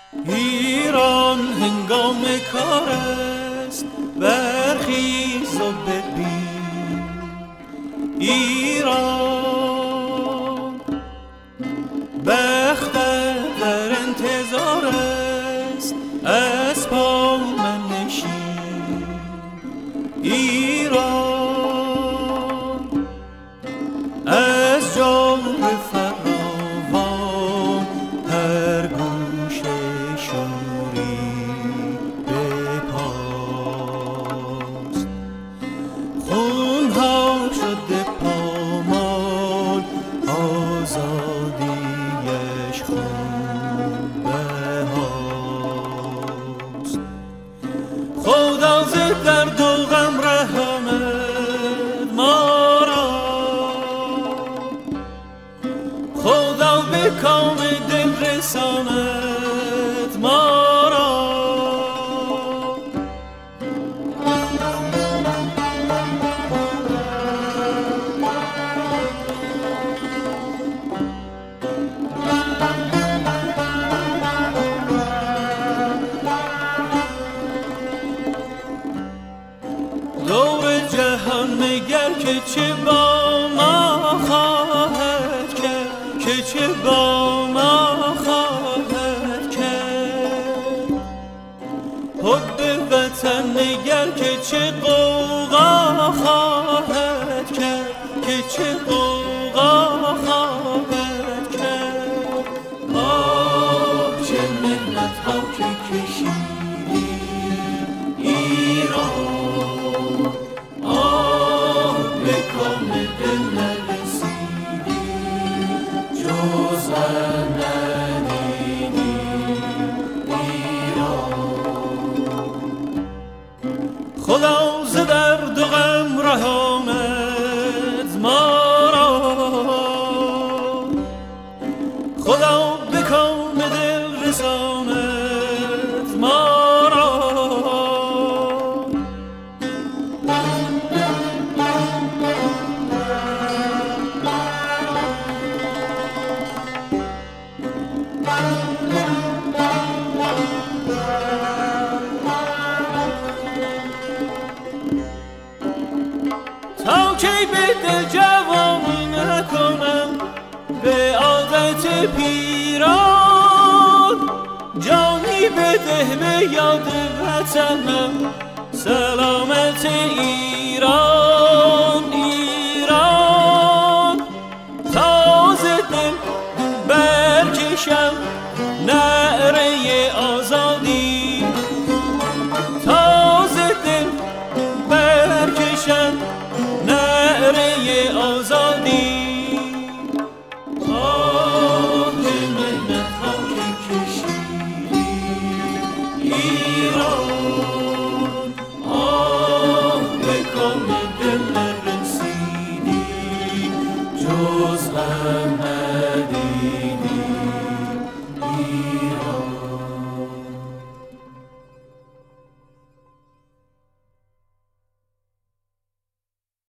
ایران هنگام کار است، برخیز و ببین. ایران بخت در انتظار است، از پا منشین. ایران از جور فراوان هر گوشه شوری بپاست. خونها شده پامال، آزادیش خون بهاست. خدا ز درد و غم رحمت ما را، خدا به کام دل رساند ما را. دور جهان نگر که چه با ما خواهد کرد، که چه با ما خواهد کرد. حب وطن نگر که چه غوغا خواهد کرد، که چه غوغا خواهد کرد. آه چه منت ها که کشیدی ایران، آه به کام دل نرسیدی، جز غم ندیدی ایران. خدا ز درد و غم رحمت ما را، خدا به کام دل رساند ما را. تا کی به دل جوانی نکنم به عادت پیران، جانی بده به یاد وطنم سلامت ایران. ایران تازه دل برکشم نعره آزادی، تازه دل برکشم نعره آزادی.